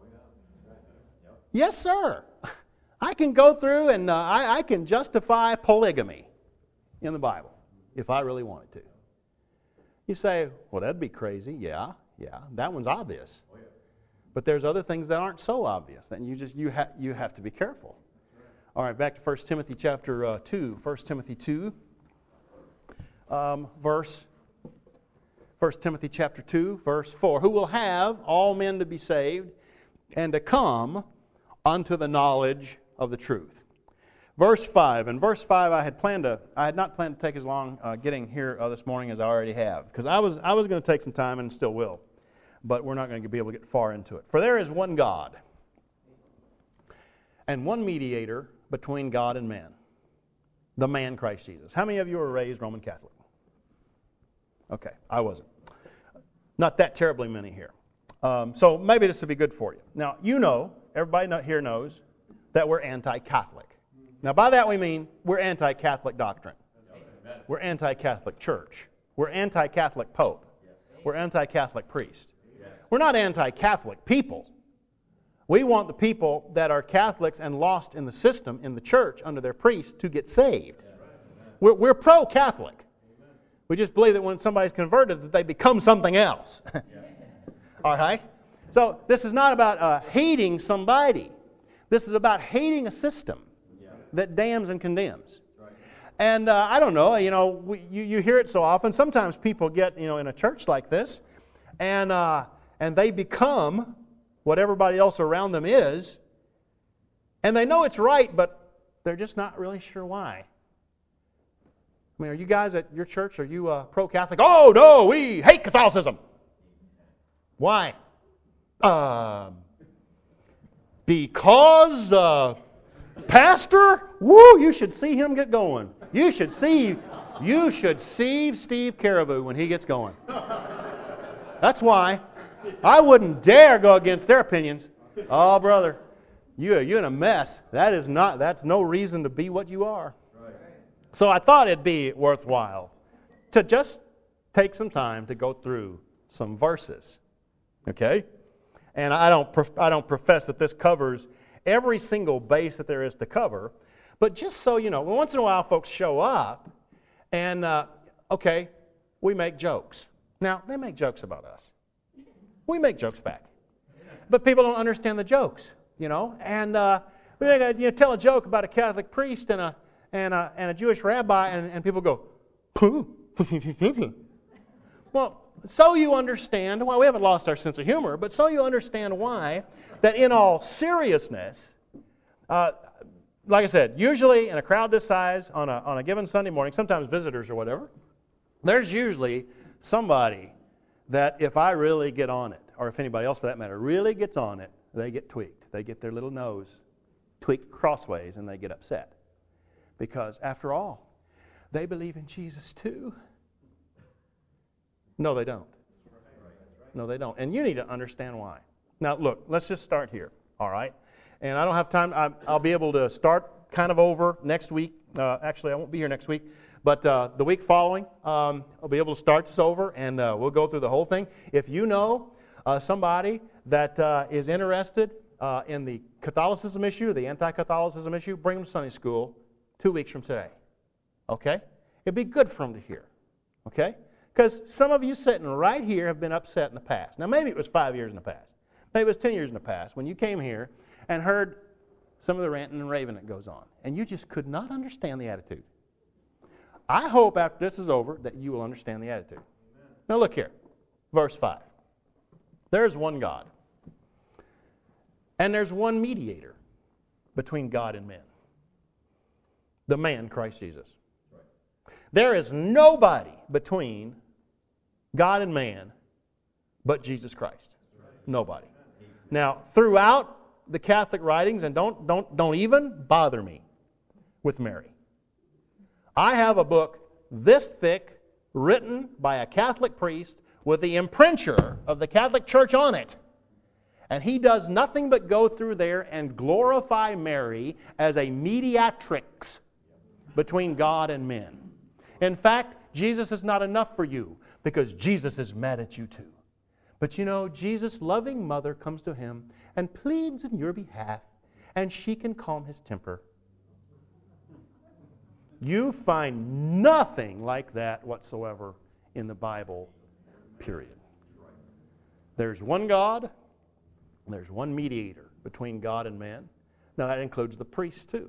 Yes, sir. I can go through and uh, I, I can justify polygamy in the Bible if I really wanted to. You say, well, that'd be crazy. Yeah, yeah, that one's obvious. But there's other things that aren't so obvious. Then you just you have you have to be careful. All right, back to First Timothy chapter uh, two. First Timothy two, um, verse. First Timothy chapter two, verse four. Who will have all men to be saved and to come unto the knowledge of the truth. Verse five. And verse five, I had planned to. I had not planned to take as long uh, getting here uh, this morning as I already have, because I was I was going to take some time and still will, but we're not going to be able to get far into it. For there is one God, and one mediator between God and man, the man Christ Jesus. How many of you were raised Roman Catholic? Okay, I wasn't. Not that terribly many here. Um, so maybe this will be good for you. Now, you know, everybody here knows that we're anti-Catholic. Now, by that we mean we're anti-Catholic doctrine. We're anti-Catholic church. We're anti-Catholic pope. We're anti-Catholic priest. We're not anti-Catholic people. We want the people that are Catholics and lost in the system, in the church, under their priests, to get saved. We're, we're pro-Catholic. We just believe that when somebody's converted, that they become something else. All right? So this is not about uh, hating somebody. This is about hating a system that damns and condemns. And uh, I don't know, you know, we, you, you hear it so often. Sometimes people get, you know, in a church like this, and uh, and they become what everybody else around them is, and they know it's right, but they're just not really sure why. I mean, are you guys at your church, are you uh, pro-Catholic? Oh, no, we hate Catholicism. Why? Um, because... Uh, Pastor, woo, you should see him get going. You should see, you should see Steve Caribou when he gets going. That's why I wouldn't dare go against their opinions. Oh, brother, you, you're in a mess. That is not, that's no reason to be what you are. So I thought it'd be worthwhile to just take some time to go through some verses. Okay? And I don't, I don't profess that this covers every single base that there is to cover, but just so you know, once in a while folks show up and, uh, okay, we make jokes. Now, they make jokes about us. We make jokes back. But people don't understand the jokes, you know, and uh, you know, tell a joke about a Catholic priest and a, and a, and a Jewish rabbi, and, and people go, pooh. Well, so you understand, well, we haven't lost our sense of humor, but so you understand why that in all seriousness, uh, like I said, usually in a crowd this size on a, on a given Sunday morning, sometimes visitors or whatever, there's usually somebody that if I really get on it, or if anybody else for that matter really gets on it, they get tweaked. They get their little nose tweaked crossways and they get upset. Because after all, they believe in Jesus too. No, they don't. No, they don't. And you need to understand why. Now, look, let's just start here, all right? And I don't have time. I, I'll be able to start kind of over next week. Uh, actually, I won't be here next week. But uh, the week following, um, I'll be able to start this over, and uh, we'll go through the whole thing. If you know uh, somebody that uh, is interested uh, in the Catholicism issue, the anti-Catholicism issue, bring them to Sunday school two weeks from today, okay? It'd be good for them to hear, okay? Because some of you sitting right here have been upset in the past. Now, maybe it was five years in the past. Maybe it was ten years in the past when you came here and heard some of the ranting and raving that goes on. And you just could not understand the attitude. I hope after this is over that you will understand the attitude. Amen. Now look here. Verse five. There's one God. And there's one mediator between God and men. The man, Christ Jesus. Right. There is nobody between God and man but Jesus Christ. Right. Nobody. Now, throughout the Catholic writings, and don't, don't, don't even bother me with Mary. I have a book this thick, written by a Catholic priest with the imprimatur of the Catholic Church on it. And he does nothing but go through there and glorify Mary as a mediatrix between God and men. In fact, Jesus is not enough for you because Jesus is mad at you too. But you know, Jesus' loving mother comes to him and pleads in your behalf, and she can calm his temper. You find nothing like that whatsoever in the Bible, period. There's one God, and there's one mediator between God and man. Now that includes the priest too.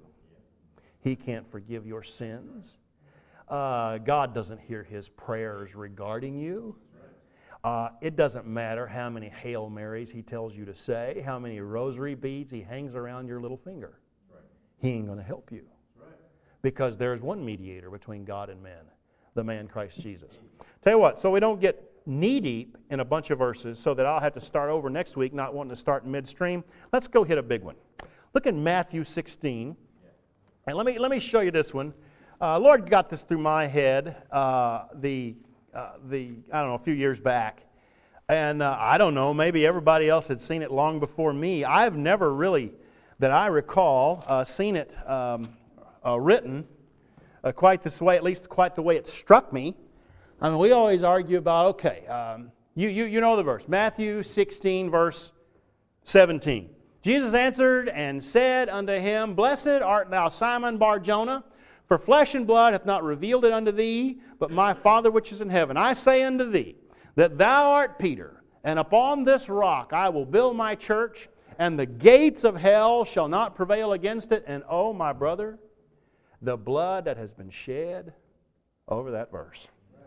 He can't forgive your sins. Uh, God doesn't hear his prayers regarding you. Uh, it doesn't matter how many Hail Marys he tells you to say, how many rosary beads he hangs around your little finger. He ain't going to help you. Because there's one mediator between God and man, the man Christ Jesus. Tell you what, so we don't get knee-deep in a bunch of verses so that I'll have to start over next week, not wanting to start midstream. Let's go hit a big one. Look at Matthew sixteen. And let me, let me show you this one. Uh, Lord got this through my head uh, the, uh, the, I don't know, a few years back. And uh, I don't know, maybe everybody else had seen it long before me. I've never really, that I recall, uh, seen it um, uh, written uh, quite this way, at least quite the way it struck me. I mean, we always argue about, okay, um, you, you, you know the verse, Matthew sixteen, verse seventeen. Jesus answered and said unto him, Blessed art thou, Simon Bar-Jonah, for flesh and blood hath not revealed it unto thee, but my Father which is in heaven. I say unto thee, that thou art Peter, and upon this rock I will build my church, and the gates of hell shall not prevail against it. And oh, my brother, the blood that has been shed over that verse.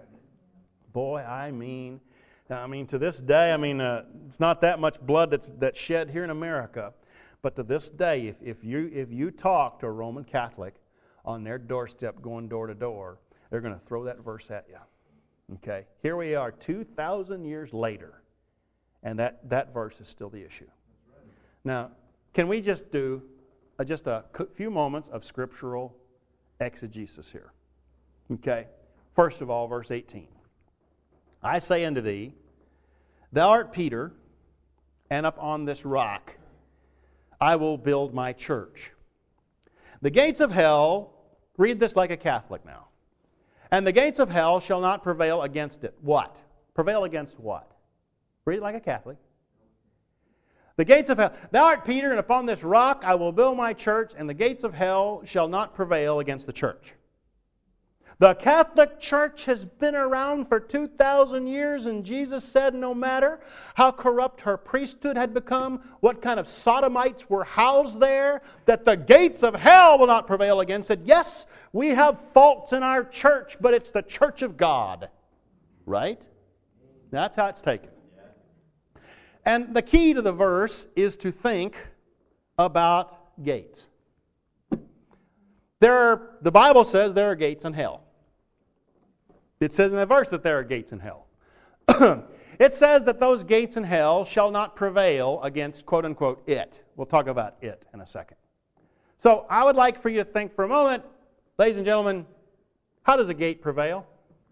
Boy, I mean, I mean, to this day, I mean, uh, it's not that much blood that's, that's shed here in America, but to this day, if, if you if you talk to a Roman Catholic on their doorstep going door to door, they're going to throw that verse at you. Okay? Here we are two thousand years later, and that, that verse is still the issue. Now, can we just do uh, just a few moments of scriptural exegesis here? Okay? First of all, verse eighteen. I say unto thee, thou art Peter, and upon this rock I will build my church. The gates of hell, read this like a Catholic now, and the gates of hell shall not prevail against it. What? Prevail against what? Read it like a Catholic. The gates of hell. Thou art Peter, and upon this rock I will build my church, and the gates of hell shall not prevail against the church. The Catholic Church has been around for two thousand years, and Jesus said no matter how corrupt her priesthood had become, what kind of sodomites were housed there, that the gates of hell will not prevail against it. Yes, we have faults in our church, but it's the church of God. Right? That's how it's taken. And the key to the verse is to think about gates. There are, the Bible says there are gates in hell. It says in the verse that there are gates in hell. It says that those gates in hell shall not prevail against, quote unquote, it. We'll talk about it in a second. So I would like for you to think for a moment, ladies and gentlemen, how does a gate prevail?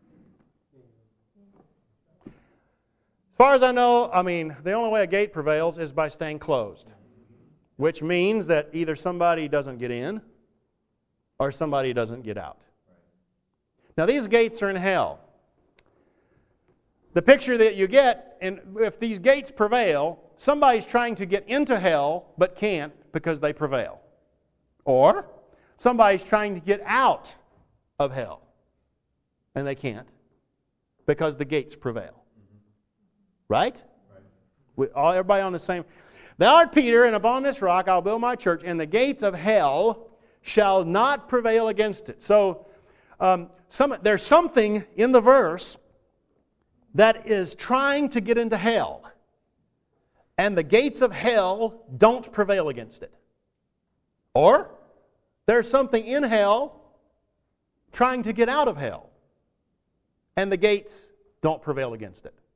As far as I know, I mean, the only way a gate prevails is by staying closed, which means that either somebody doesn't get in or somebody doesn't get out. Now, these gates are in hell. The picture that you get, and if these gates prevail, somebody's trying to get into hell but can't because they prevail. Or somebody's trying to get out of hell and they can't because the gates prevail. Right? We, all, everybody on the same. Thou art Peter, and upon this rock I'll build my church, and the gates of hell shall not prevail against it. So, um, some, there's something in the verse that is trying to get into hell, and the gates of hell don't prevail against it. Or, there's something in hell trying to get out of hell, and the gates don't prevail against it.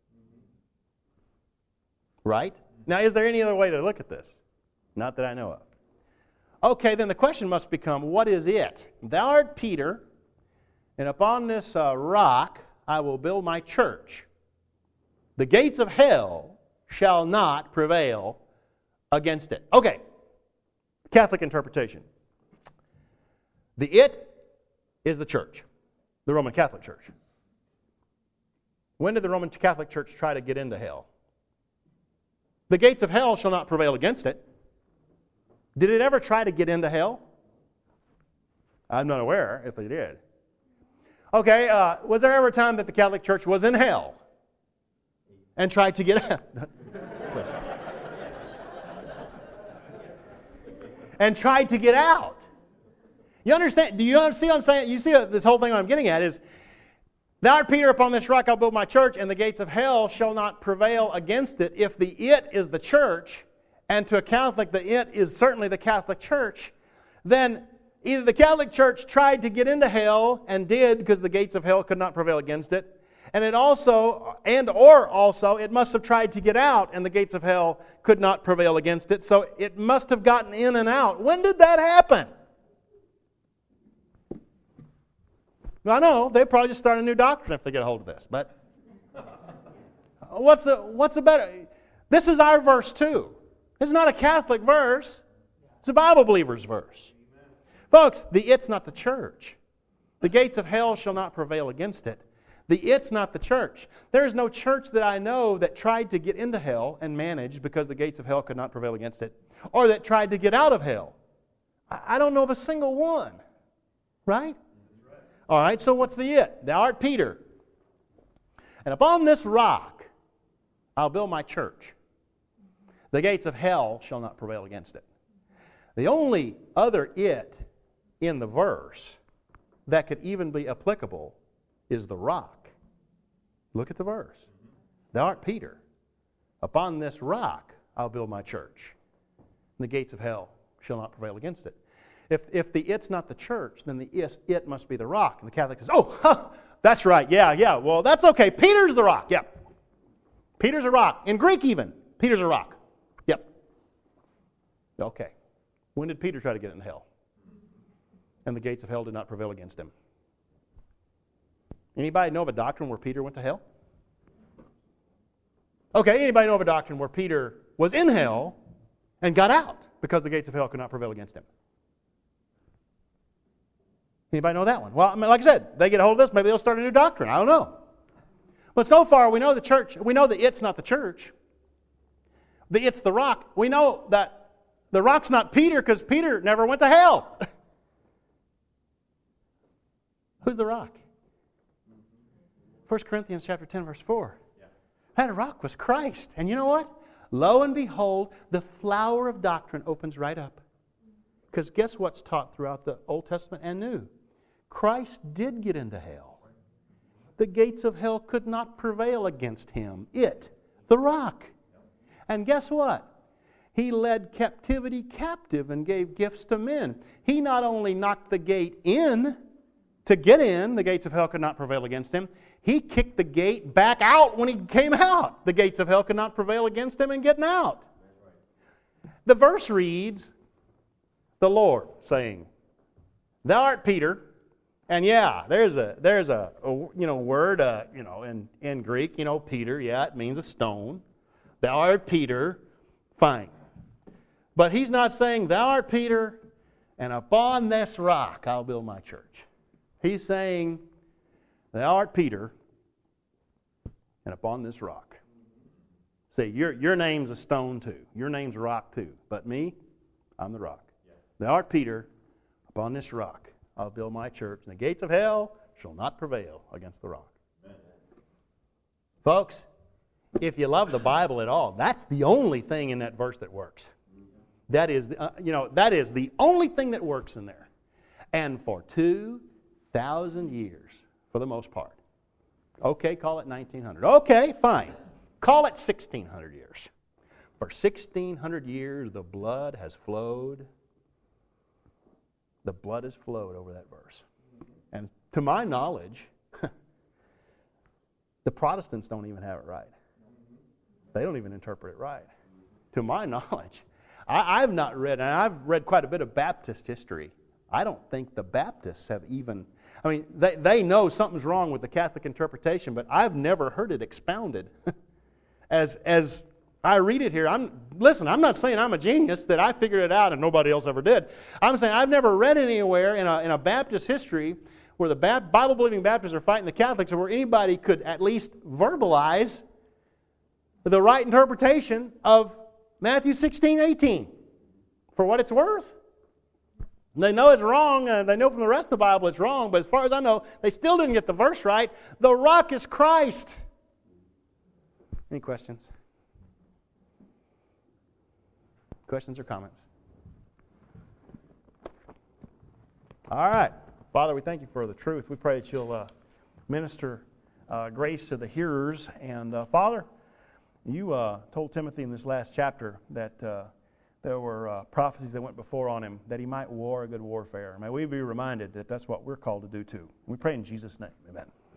Right? Now, is there any other way to look at this? Not that I know of. Okay, then the question must become, what is it? Thou art Peter, and upon this uh, rock I will build my church. The gates of hell shall not prevail against it. Okay, Catholic interpretation. The it is the church, the Roman Catholic Church. When did the Roman Catholic Church try to get into hell? The gates of hell shall not prevail against it. Did it ever try to get into hell? I'm not aware if they did. Okay, uh, was there ever a time that the Catholic Church was in hell and tried to get out? Please. And tried to get out. You understand? Do you see what I'm saying? You see this whole thing what I'm getting at is, thou art Peter, upon this rock I'll build my church, and the gates of hell shall not prevail against it. If the it is the church, and to a Catholic the it is certainly the Catholic Church, then either the Catholic Church tried to get into hell and did, because the gates of hell could not prevail against it, and it also, and or also, it must have tried to get out, and the gates of hell could not prevail against it. So it must have gotten in and out. When did that happen? I know, they probably just start a new doctrine if they get a hold of this, but what's the, what's the better? This is our verse too. It's not a Catholic verse. It's a Bible believer's verse. Folks, the it's not the church. The gates of hell shall not prevail against it. The it's not the church. There is no church that I know that tried to get into hell and managed because the gates of hell could not prevail against it, or that tried to get out of hell. I don't know of a single one. Right? All right, so what's the it? Thou art Peter. And upon this rock I'll build my church. The gates of hell shall not prevail against it. The only other it in the verse that could even be applicable is the rock. Look at the verse. Thou art Peter. Upon this rock I'll build my church. And the gates of hell shall not prevail against it. If, if the it's not the church, then the it, it must be the rock. And the Catholic says, oh, huh, that's right, yeah, yeah, well, that's okay. Peter's the rock, yep. Peter's a rock. In Greek even, Peter's a rock. Yep. Okay. When did Peter try to get into hell? And the gates of hell did not prevail against him. Anybody know of a doctrine where Peter went to hell? Okay, anybody know of a doctrine where Peter was in hell and got out because the gates of hell could not prevail against him? Anybody know that one? Well, I mean, like I said, they get a hold of this, maybe they'll start a new doctrine. I don't know. But so far, we know the church, we know that it's not the church. The it's the rock. We know that the rock's not Peter because Peter never went to hell. Who's the rock? First Corinthians chapter ten, verse four. That rock was Christ. And you know what? Lo and behold, the flower of doctrine opens right up. Because guess what's taught throughout the Old Testament and New? Christ did get into hell. The gates of hell could not prevail against him. It, the rock. And guess what? He led captivity captive and gave gifts to men. He not only knocked the gate in, to get in, the gates of hell could not prevail against him. He kicked the gate back out when he came out. The gates of hell could not prevail against him in getting out. The verse reads, the Lord saying, thou art Peter. And yeah, there's a there's a, a you know word uh, you know in, in Greek, you know, Peter, yeah, it means a stone. Thou art Peter, fine. But he's not saying, thou art Peter, and upon this rock I'll build my church. He's saying, thou art Peter, and upon this rock. See, your, your name's a stone too. Your name's a rock too. But me, I'm the rock. Thou art Peter, upon this rock I'll build my church, and the gates of hell shall not prevail against the rock. Amen. Folks, if you love the Bible at all, that's the only thing in that verse that works. That is, the, uh, you know, that is the only thing that works in there. And for two thousand years, for the most part. Okay, call it nineteen hundred. Okay, fine. Call it sixteen hundred years. For sixteen hundred years, the blood has flowed. The blood has flowed over that verse. And to my knowledge, the Protestants don't even have it right. They don't even interpret it right. To my knowledge. I, I've not read, and I've read quite a bit of Baptist history. I don't think the Baptists have even, I mean, they, they know something's wrong with the Catholic interpretation, but I've never heard it expounded. as, as I read it here, I'm listen, I'm not saying I'm a genius, that I figured it out and nobody else ever did. I'm saying I've never read anywhere in a, in a Baptist history where the Bible-believing Baptists are fighting the Catholics, or where anybody could at least verbalize the right interpretation of Matthew sixteen, eighteen. For what it's worth. They know it's wrong. Uh, they know from the rest of the Bible it's wrong, but as far as I know, they still didn't get the verse right. The rock is Christ. Any questions? Questions or comments? All right. Father, we thank you for the truth. We pray that you'll uh, minister uh, grace to the hearers. And uh, Father, you uh, told Timothy in this last chapter that uh, there were uh, prophecies that went before on him, that he might war a good warfare. May we be reminded that that's what we're called to do too. We pray in Jesus' name. Amen.